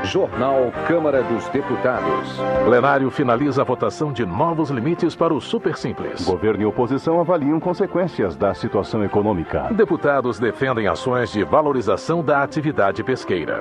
Jornal Câmara dos Deputados. Plenário finaliza a votação de novos limites para o Super Simples. Governo e oposição avaliam consequências da situação econômica. Deputados defendem ações de valorização da atividade pesqueira.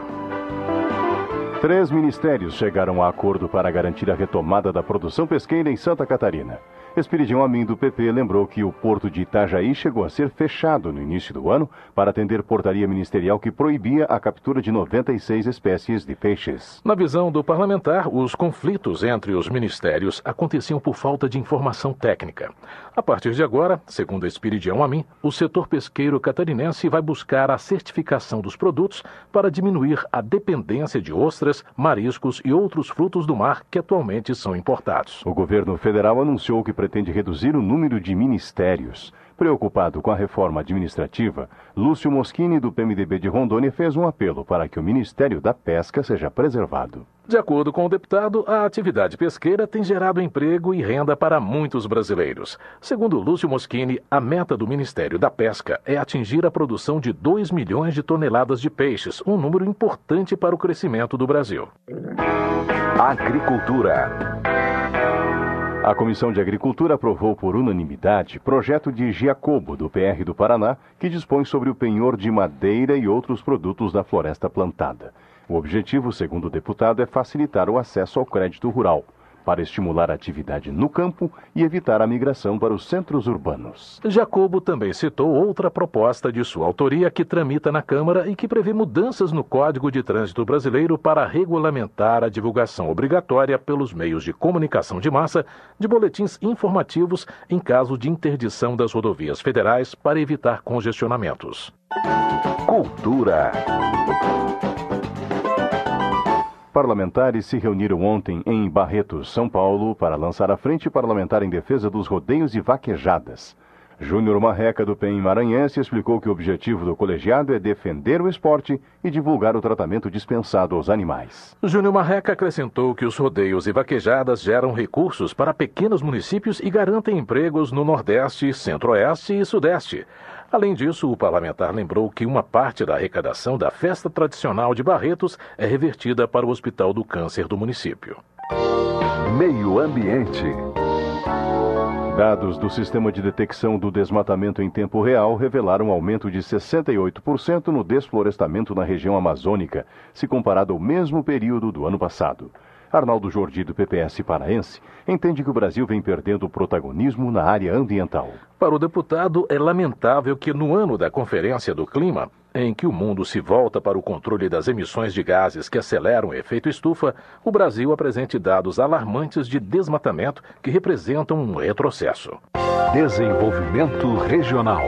3 ministérios chegaram a acordo para garantir a retomada da produção pesqueira em Santa Catarina. Esperidião Amin, do PP, lembrou que o porto de Itajaí chegou a ser fechado no início do ano para atender portaria ministerial que proibia a captura de 96 espécies de peixes. Na visão do parlamentar, os conflitos entre os ministérios aconteciam por falta de informação técnica. A partir de agora, segundo Esperidião Amin, o setor pesqueiro catarinense vai buscar a certificação dos produtos para diminuir a dependência de ostras, mariscos e outros frutos do mar que atualmente são importados. O governo federal anunciou que pretende reduzir o número de ministérios. Preocupado com a reforma administrativa, Lúcio Moschini, do PMDB de Rondônia, fez um apelo para que o Ministério da Pesca seja preservado. De acordo com o deputado, a atividade pesqueira tem gerado emprego e renda para muitos brasileiros. Segundo Lúcio Moschini, a meta do Ministério da Pesca é atingir a produção de 2 milhões de toneladas de peixes, um número importante para o crescimento do Brasil. Agricultura. A Comissão de Agricultura aprovou por unanimidade projeto de Giacobo, do PR do Paraná, que dispõe sobre o penhor de madeira e outros produtos da floresta plantada. O objetivo, segundo o deputado, é facilitar o acesso ao crédito rural, para estimular a atividade no campo e evitar a migração para os centros urbanos. Giacobo também citou outra proposta de sua autoria que tramita na Câmara e que prevê mudanças no Código de Trânsito Brasileiro para regulamentar a divulgação obrigatória pelos meios de comunicação de massa de boletins informativos em caso de interdição das rodovias federais para evitar congestionamentos. Cultura. Parlamentares se reuniram ontem em Barretos, São Paulo, para lançar a Frente Parlamentar em Defesa dos Rodeios e Vaquejadas. Júnior Marreca, do PEN Maranhense, explicou que o objetivo do colegiado é defender o esporte e divulgar o tratamento dispensado aos animais. Júnior Marreca acrescentou que os rodeios e vaquejadas geram recursos para pequenos municípios e garantem empregos no Nordeste, Centro-Oeste e Sudeste. Além disso, o parlamentar lembrou que uma parte da arrecadação da festa tradicional de Barretos é revertida para o Hospital do Câncer do município. Meio Ambiente. Dados do Sistema de Detecção do Desmatamento em Tempo Real revelaram um aumento de 68% no desflorestamento na região amazônica, se comparado ao mesmo período do ano passado. Arnaldo Jordi, do PPS paraense, entende que o Brasil vem perdendo o protagonismo na área ambiental. Para o deputado, é lamentável que no ano da Conferência do Clima, em que o mundo se volta para o controle das emissões de gases que aceleram o efeito estufa, o Brasil apresente dados alarmantes de desmatamento que representam um retrocesso. Desenvolvimento regional.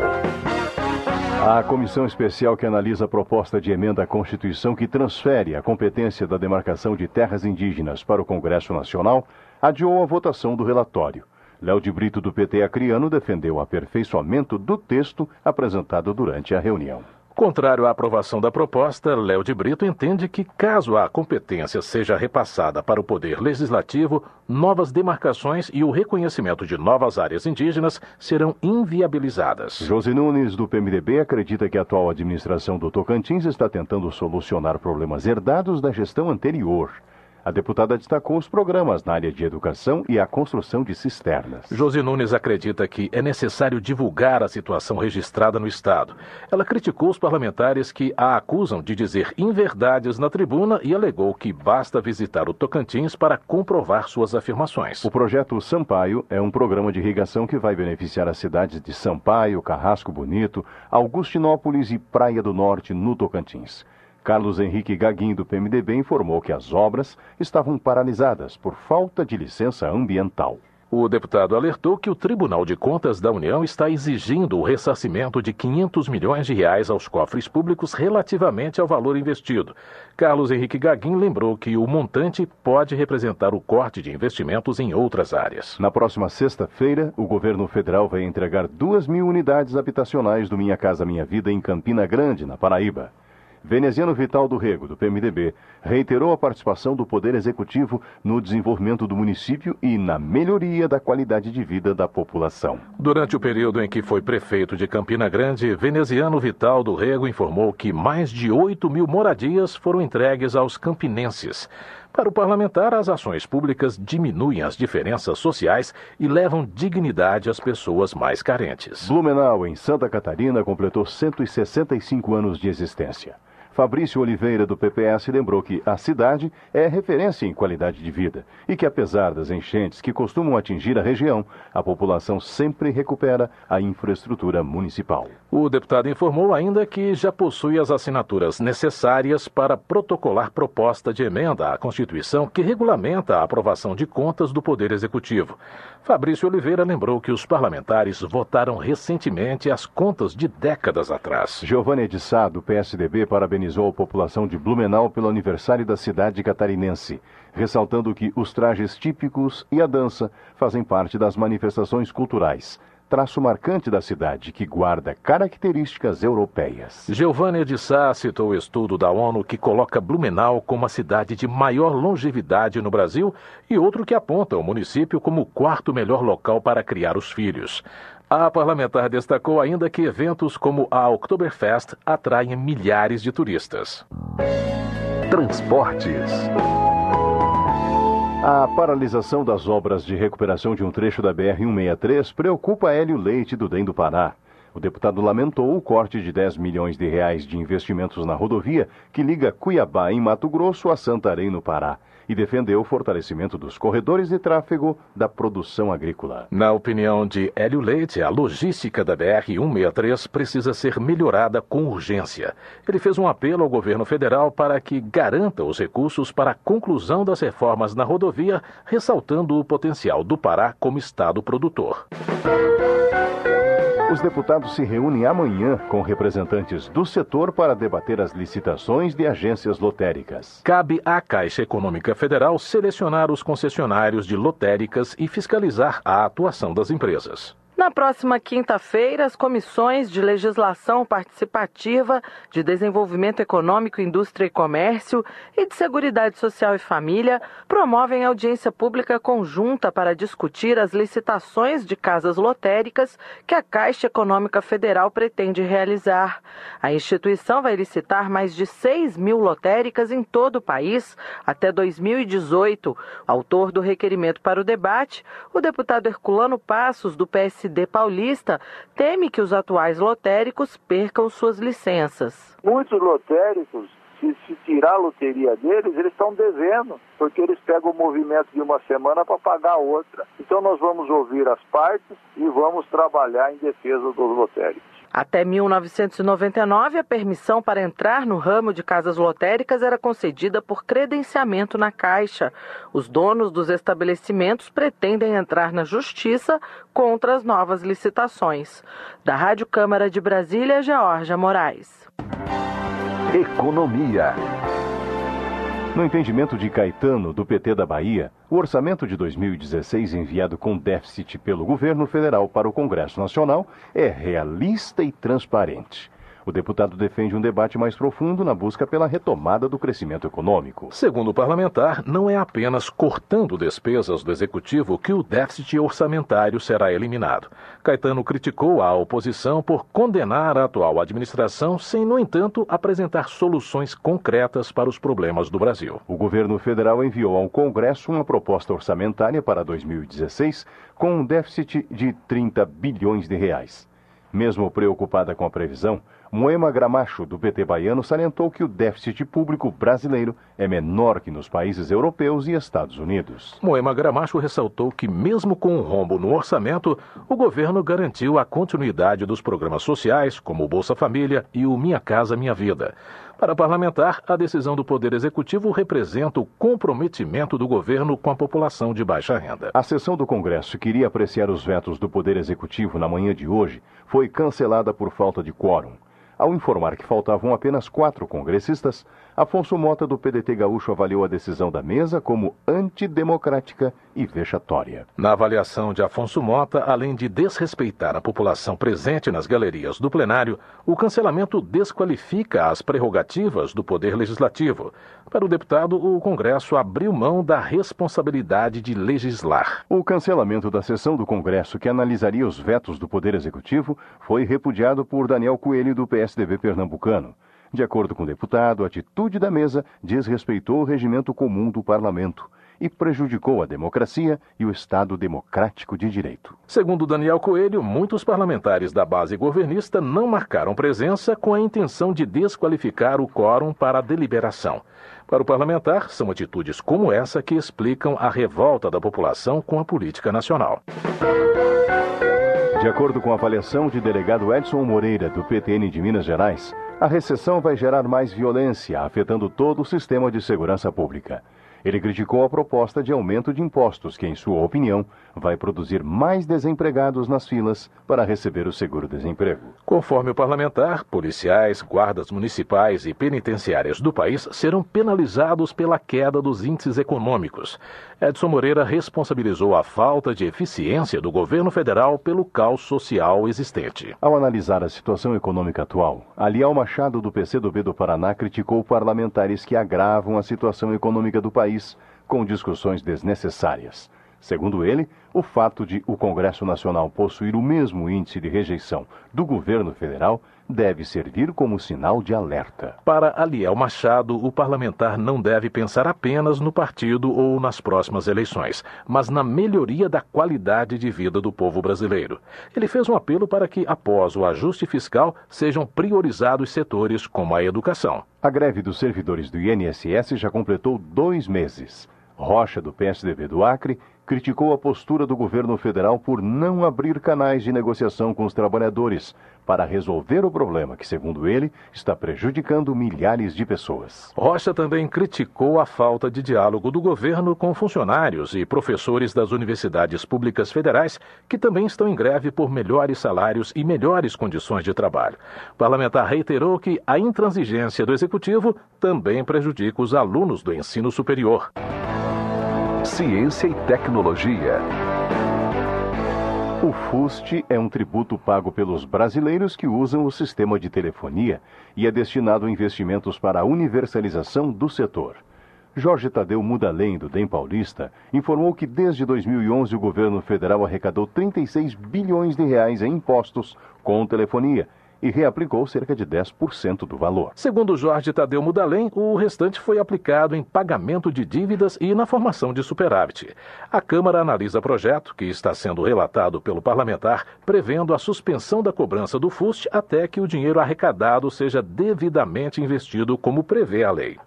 A comissão especial que analisa a proposta de emenda à Constituição que transfere a competência da demarcação de terras indígenas para o Congresso Nacional adiou a votação do relatório. Léo de Brito, do PT acreano, defendeu o aperfeiçoamento do texto apresentado durante a reunião. Contrário à aprovação da proposta, Léo de Brito entende que, caso a competência seja repassada para o Poder Legislativo, novas demarcações e o reconhecimento de novas áreas indígenas serão inviabilizadas. Josi Nunes, do PMDB, acredita que a atual administração do Tocantins está tentando solucionar problemas herdados da gestão anterior. A deputada destacou os programas na área de educação e a construção de cisternas. Josi Nunes acredita que é necessário divulgar a situação registrada no Estado. Ela criticou os parlamentares que a acusam de dizer inverdades na tribuna e alegou que basta visitar o Tocantins para comprovar suas afirmações. O projeto Sampaio é um programa de irrigação que vai beneficiar as cidades de Sampaio, Carrasco Bonito, Augustinópolis e Praia do Norte, no Tocantins. Carlos Henrique Gaguin, do PMDB, informou que as obras estavam paralisadas por falta de licença ambiental. O deputado alertou que o Tribunal de Contas da União está exigindo o ressarcimento de 500 milhões de reais aos cofres públicos relativamente ao valor investido. Carlos Henrique Gaguin lembrou que o montante pode representar o corte de investimentos em outras áreas. Na próxima sexta-feira, o governo federal vai entregar 2.000 unidades habitacionais do Minha Casa Minha Vida em Campina Grande, na Paraíba. Veneziano Vital do Rego, do PMDB, reiterou a participação do Poder Executivo no desenvolvimento do município e na melhoria da qualidade de vida da população. Durante o período em que foi prefeito de Campina Grande, Veneziano Vital do Rego informou que mais de 8.000 moradias foram entregues aos campinenses. Para o parlamentar, as ações públicas diminuem as diferenças sociais e levam dignidade às pessoas mais carentes. Blumenau, em Santa Catarina, completou 165 anos de existência. Fabrício Oliveira, do PPS, lembrou que a cidade é referência em qualidade de vida e que, apesar das enchentes que costumam atingir a região, a população sempre recupera a infraestrutura municipal. O deputado informou ainda que já possui as assinaturas necessárias para protocolar proposta de emenda à Constituição que regulamenta a aprovação de contas do Poder Executivo. Fabrício Oliveira lembrou que os parlamentares votaram recentemente as contas de décadas atrás. Giovanni de Sá, do PSDB, parabenizou a população de Blumenau pelo aniversário da cidade catarinense, ressaltando que os trajes típicos e a dança fazem parte das manifestações culturais, traço marcante da cidade que guarda características europeias. Giovanni de Sá citou o estudo da ONU que coloca Blumenau como a cidade de maior longevidade no Brasil e outro que aponta o município como o quarto melhor local para criar os filhos. A parlamentar destacou ainda que eventos como a Oktoberfest atraem milhares de turistas. Transportes. A paralisação das obras de recuperação de um trecho da BR-163 preocupa Hélio Leite, do DEM do Pará. O deputado lamentou o corte de R$10 milhões de investimentos na rodovia que liga Cuiabá, em Mato Grosso, a Santarém, no Pará, e defendeu o fortalecimento dos corredores de tráfego da produção agrícola. Na opinião de Hélio Leite, a logística da BR-163 precisa ser melhorada com urgência. Ele fez um apelo ao governo federal para que garanta os recursos para a conclusão das reformas na rodovia, ressaltando o potencial do Pará como estado produtor. Os deputados se reúnem amanhã com representantes do setor para debater as licitações de agências lotéricas. Cabe à Caixa Econômica Federal selecionar os concessionários de lotéricas e fiscalizar a atuação das empresas. Na próxima quinta-feira, as comissões de legislação participativa, de desenvolvimento econômico, indústria e comércio e de seguridade social e família promovem audiência pública conjunta para discutir as licitações de casas lotéricas que a Caixa Econômica Federal pretende realizar. A instituição vai licitar mais de 6.000 lotéricas em todo o país até 2018. Autor do requerimento para o debate, o deputado Herculano Passos, do PSD paulista, teme que os atuais lotéricos percam suas licenças. Muitos lotéricos, se tirar a loteria deles, eles estão devendo, porque eles pegam o movimento de uma semana para pagar a outra. Então nós vamos ouvir as partes e vamos trabalhar em defesa dos lotéricos. Até 1999, a permissão para entrar no ramo de casas lotéricas era concedida por credenciamento na Caixa. Os donos dos estabelecimentos pretendem entrar na Justiça contra as novas licitações. Da Rádio Câmara de Brasília, Georgia Moraes. Economia. No entendimento de Caetano, do PT da Bahia, o orçamento de 2016 enviado com déficit pelo governo federal para o Congresso Nacional é realista e transparente. O deputado defende um debate mais profundo na busca pela retomada do crescimento econômico. Segundo o parlamentar, não é apenas cortando despesas do Executivo que o déficit orçamentário será eliminado. Caetano criticou a oposição por condenar a atual administração sem, no entanto, apresentar soluções concretas para os problemas do Brasil. O governo federal enviou ao Congresso uma proposta orçamentária para 2016 com um déficit de 30 bilhões de reais. Mesmo preocupada com a previsão, Moema Gramacho, do PT baiano, salientou que o déficit público brasileiro é menor que nos países europeus e Estados Unidos. Moema Gramacho ressaltou que, mesmo com um rombo no orçamento, o governo garantiu a continuidade dos programas sociais, como o Bolsa Família e o Minha Casa Minha Vida. Para a parlamentar, a decisão do Poder Executivo representa o comprometimento do governo com a população de baixa renda. A sessão do Congresso que iria apreciar os vetos do Poder Executivo na manhã de hoje foi cancelada por falta de quórum. Ao informar que faltavam apenas 4 congressistas, Afonso Mota, do PDT gaúcho, avaliou a decisão da mesa como antidemocrática e vexatória. Na avaliação de Afonso Mota, além de desrespeitar a população presente nas galerias do plenário, o cancelamento desqualifica as prerrogativas do Poder Legislativo. Para o deputado, o Congresso abriu mão da responsabilidade de legislar. O cancelamento da sessão do Congresso que analisaria os vetos do Poder Executivo foi repudiado por Daniel Coelho, do PSDB pernambucano. De acordo com o deputado, a atitude da mesa desrespeitou o regimento comum do parlamento e prejudicou a democracia e o Estado democrático de direito. Segundo Daniel Coelho, muitos parlamentares da base governista não marcaram presença com a intenção de desqualificar o quórum para a deliberação. Para o parlamentar, são atitudes como essa que explicam a revolta da população com a política nacional. De acordo com a avaliação de delegado Edson Moreira, do PTN de Minas Gerais, a recessão vai gerar mais violência, afetando todo o sistema de segurança pública. Ele criticou a proposta de aumento de impostos, que, em sua opinião, vai produzir mais desempregados nas filas para receber o seguro-desemprego. Conforme o parlamentar, policiais, guardas municipais e penitenciárias do país serão penalizados pela queda dos índices econômicos. Edson Moreira responsabilizou a falta de eficiência do governo federal pelo caos social existente. Ao analisar a situação econômica atual, Aliel Machado, do PCdoB do Paraná, criticou parlamentares que agravam a situação econômica do país com discussões desnecessárias. Segundo ele, o fato de o Congresso Nacional possuir o mesmo índice de rejeição do governo federal deve servir como sinal de alerta. Para Aliel Machado, o parlamentar não deve pensar apenas no partido ou nas próximas eleições, mas na melhoria da qualidade de vida do povo brasileiro. Ele fez um apelo para que, após o ajuste fiscal, sejam priorizados setores como a educação. A greve dos servidores do INSS já completou 2 meses. Rocha, do PSDB do Acre, criticou a postura do governo federal por não abrir canais de negociação com os trabalhadores para resolver o problema que, segundo ele, está prejudicando milhares de pessoas. Rocha também criticou a falta de diálogo do governo com funcionários e professores das universidades públicas federais, que também estão em greve por melhores salários e melhores condições de trabalho. O parlamentar reiterou que a intransigência do executivo também prejudica os alunos do ensino superior. Ciência e tecnologia. O FUST é um tributo pago pelos brasileiros que usam o sistema de telefonia e é destinado a investimentos para a universalização do setor. Jorge Tadeu Mudalém, do DEM Paulista, informou que desde 2011 o governo federal arrecadou 36 bilhões de reais em impostos com telefonia e reaplicou cerca de 10% do valor. Segundo Jorge Tadeu Mudalém, o restante foi aplicado em pagamento de dívidas e na formação de superávit. A Câmara analisa projeto, que está sendo relatado pelo parlamentar, prevendo a suspensão da cobrança do FUST até que o dinheiro arrecadado seja devidamente investido, como prevê a lei.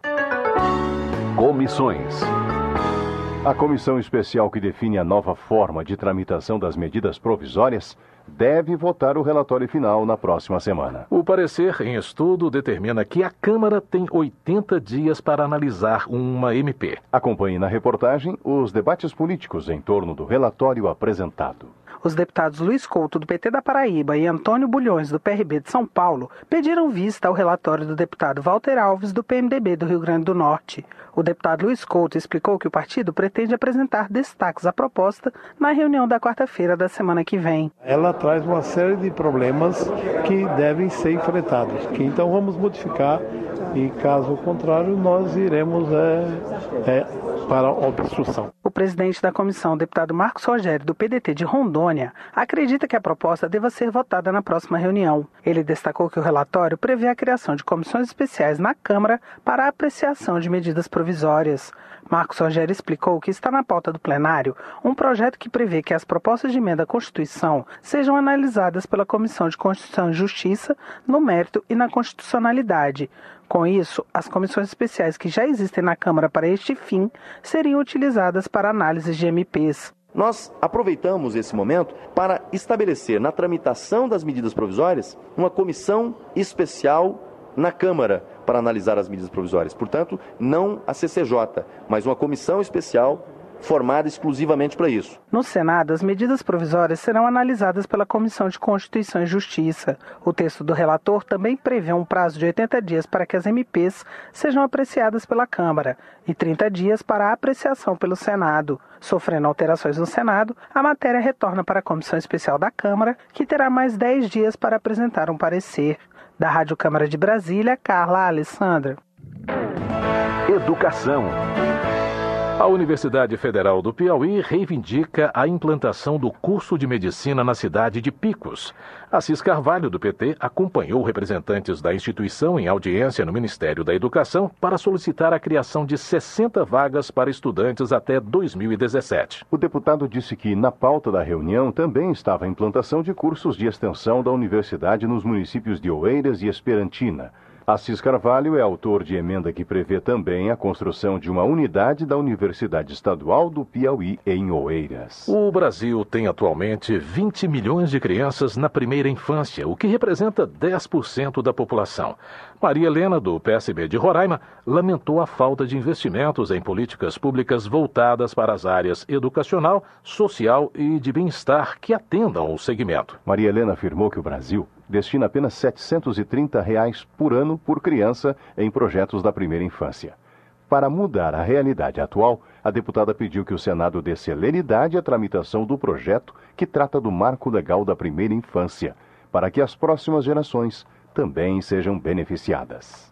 Comissões. A comissão especial que define a nova forma de tramitação das medidas provisórias deve votar o relatório final na próxima semana. O parecer em estudo determina que a Câmara tem 80 dias para analisar uma MP. Acompanhe na reportagem os debates políticos em torno do relatório apresentado. Os deputados Luiz Couto, do PT da Paraíba, e Antônio Bulhões, do PRB de São Paulo, pediram vista ao relatório do deputado Walter Alves, do PMDB do Rio Grande do Norte. O deputado Luiz Couto explicou que o partido pretende apresentar destaques à proposta na reunião da quarta-feira da semana que vem. Ela traz uma série de problemas que devem ser enfrentados, que então vamos modificar e, caso contrário, nós iremos para a obstrução. O presidente da comissão, o deputado Marcos Rogério, do PDT de Rondônia, acredita que a proposta deva ser votada na próxima reunião. Ele destacou que o relatório prevê a criação de comissões especiais na Câmara para a apreciação de medidas provisórias. Marcos Rogério explicou que está na pauta do plenário um projeto que prevê que as propostas de emenda à Constituição sejam analisadas pela Comissão de Constituição e Justiça no mérito e na constitucionalidade. Com isso, as comissões especiais que já existem na Câmara para este fim seriam utilizadas para análise de MPs. Nós aproveitamos esse momento para estabelecer na tramitação das medidas provisórias uma comissão especial na Câmara para analisar as medidas provisórias. Portanto, não a CCJ, mas uma comissão especial formada exclusivamente para isso. No Senado, as medidas provisórias serão analisadas pela Comissão de Constituição e Justiça. O texto do relator também prevê um prazo de 80 dias para que as MPs sejam apreciadas pela Câmara e 30 dias para a apreciação pelo Senado. Sofrendo alterações no Senado, a matéria retorna para a Comissão Especial da Câmara, que terá mais 10 dias para apresentar um parecer. Da Rádio Câmara de Brasília, Carla Alessandra. Educação. A Universidade Federal do Piauí reivindica a implantação do curso de medicina na cidade de Picos. Assis Carvalho, do PT, acompanhou representantes da instituição em audiência no Ministério da Educação para solicitar a criação de 60 vagas para estudantes até 2017. O deputado disse que na pauta da reunião também estava a implantação de cursos de extensão da universidade nos municípios de Oeiras e Esperantina. Assis Carvalho é autor de emenda que prevê também a construção de uma unidade da Universidade Estadual do Piauí em Oeiras. O Brasil tem atualmente 20 milhões de crianças na primeira infância, o que representa 10% da população. Maria Helena, do PSB de Roraima, lamentou a falta de investimentos em políticas públicas voltadas para as áreas educacional, social e de bem-estar que atendam o segmento. Maria Helena afirmou que o Brasil destina apenas R$ 730 por ano por criança em projetos da primeira infância. Para mudar a realidade atual, a deputada pediu que o Senado dê celeridade à tramitação do projeto que trata do marco legal da primeira infância, para que as próximas gerações também sejam beneficiadas.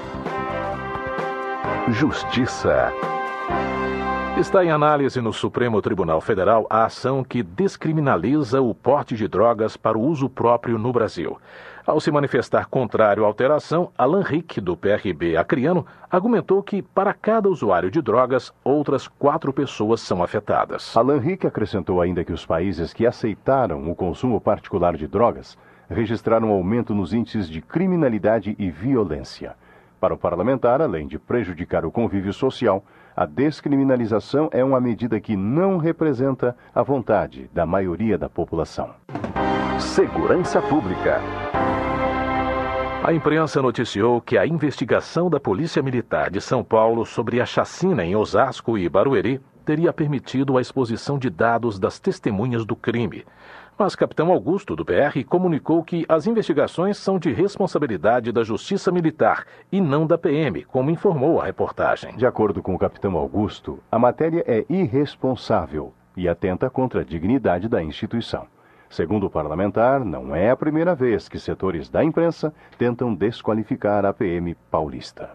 Justiça. Está em análise no Supremo Tribunal Federal a ação que descriminaliza o porte de drogas para o uso próprio no Brasil. Ao se manifestar contrário à alteração, Alan Rick, do PRB acreano, argumentou que, para cada usuário de drogas, outras 4 pessoas são afetadas. Alan Rick acrescentou ainda que os países que aceitaram o consumo particular de drogas registraram aumento nos índices de criminalidade e violência. Para o parlamentar, além de prejudicar o convívio social, a descriminalização é uma medida que não representa a vontade da maioria da população. Segurança Pública. A imprensa noticiou que a investigação da Polícia Militar de São Paulo sobre a chacina em Osasco e Barueri teria permitido a exposição de dados das testemunhas do crime. Mas Capitão Augusto, do PR, comunicou que as investigações são de responsabilidade da Justiça Militar e não da PM, como informou a reportagem. De acordo com o Capitão Augusto, a matéria é irresponsável e atenta contra a dignidade da instituição. Segundo o parlamentar, não é a primeira vez que setores da imprensa tentam desqualificar a PM paulista.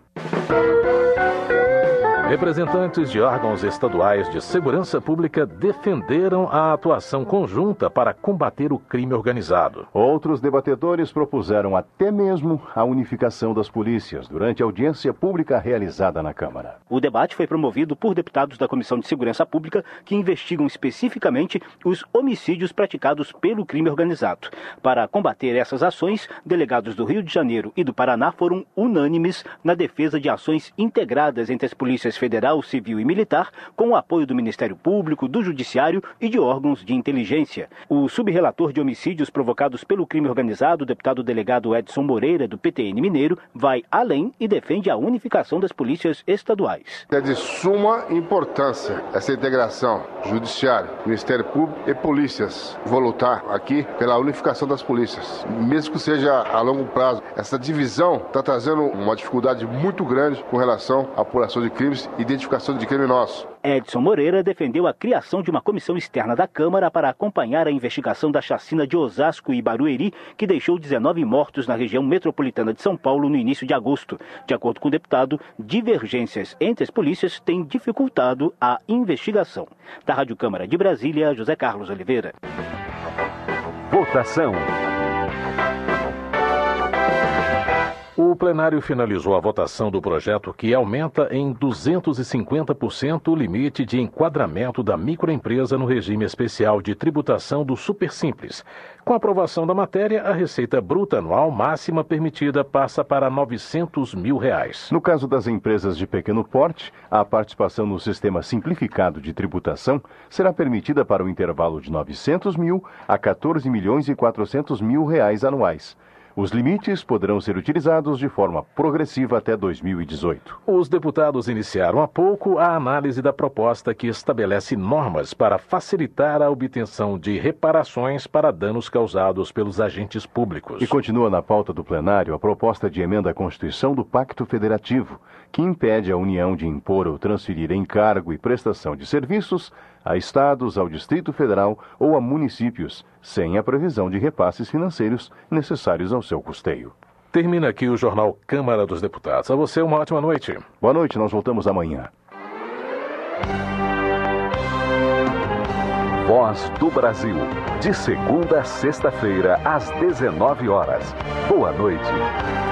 Representantes de órgãos estaduais de segurança pública defenderam a atuação conjunta para combater o crime organizado. Outros debatedores propuseram até mesmo a unificação das polícias durante a audiência pública realizada na Câmara. O debate foi promovido por deputados da Comissão de Segurança Pública que investigam especificamente os homicídios praticados pelo crime organizado. Para combater essas ações, delegados do Rio de Janeiro e do Paraná foram unânimes na defesa de ações integradas entre as polícias Federal, Civil e Militar, com o apoio do Ministério Público, do Judiciário e de órgãos de inteligência. O subrelator de homicídios provocados pelo crime organizado, o deputado delegado Edson Moreira, do PTN Mineiro, vai além e defende a unificação das polícias estaduais. É de suma importância essa integração, Judiciário, Ministério Público e polícias. Vou lutar aqui pela unificação das polícias, mesmo que seja a longo prazo. Essa divisão está trazendo uma dificuldade muito grande com relação à apuração de crimes e identificação de criminosos. Edson Moreira defendeu a criação de uma comissão externa da Câmara para acompanhar a investigação da chacina de Osasco e Barueri, que deixou 19 mortos na região metropolitana de São Paulo no início de agosto. De acordo com o deputado, divergências entre as polícias têm dificultado a investigação. Da Rádio Câmara de Brasília, José Carlos Oliveira. Votação. O plenário finalizou a votação do projeto que aumenta em 250% o limite de enquadramento da microempresa no regime especial de tributação do Supersimples. Com a aprovação da matéria, a receita bruta anual máxima permitida passa para R$ 900 mil. No caso das empresas de pequeno porte, a participação no sistema simplificado de tributação será permitida para o intervalo de R$ 900 mil a R$ 14 milhões e 400 mil anuais. Os limites poderão ser utilizados de forma progressiva até 2018. Os deputados iniciaram há pouco a análise da proposta que estabelece normas para facilitar a obtenção de reparações para danos causados pelos agentes públicos. E continua na pauta do plenário a proposta de emenda à Constituição do Pacto Federativo, que impede a União de impor ou transferir encargo e prestação de serviços a estados, ao Distrito Federal ou a municípios, sem a previsão de repasses financeiros necessários ao seu custeio. Termina aqui o Jornal Câmara dos Deputados. A você uma ótima noite. Boa noite, nós voltamos amanhã. Voz do Brasil, de segunda a sexta-feira, às 19 horas. Boa noite.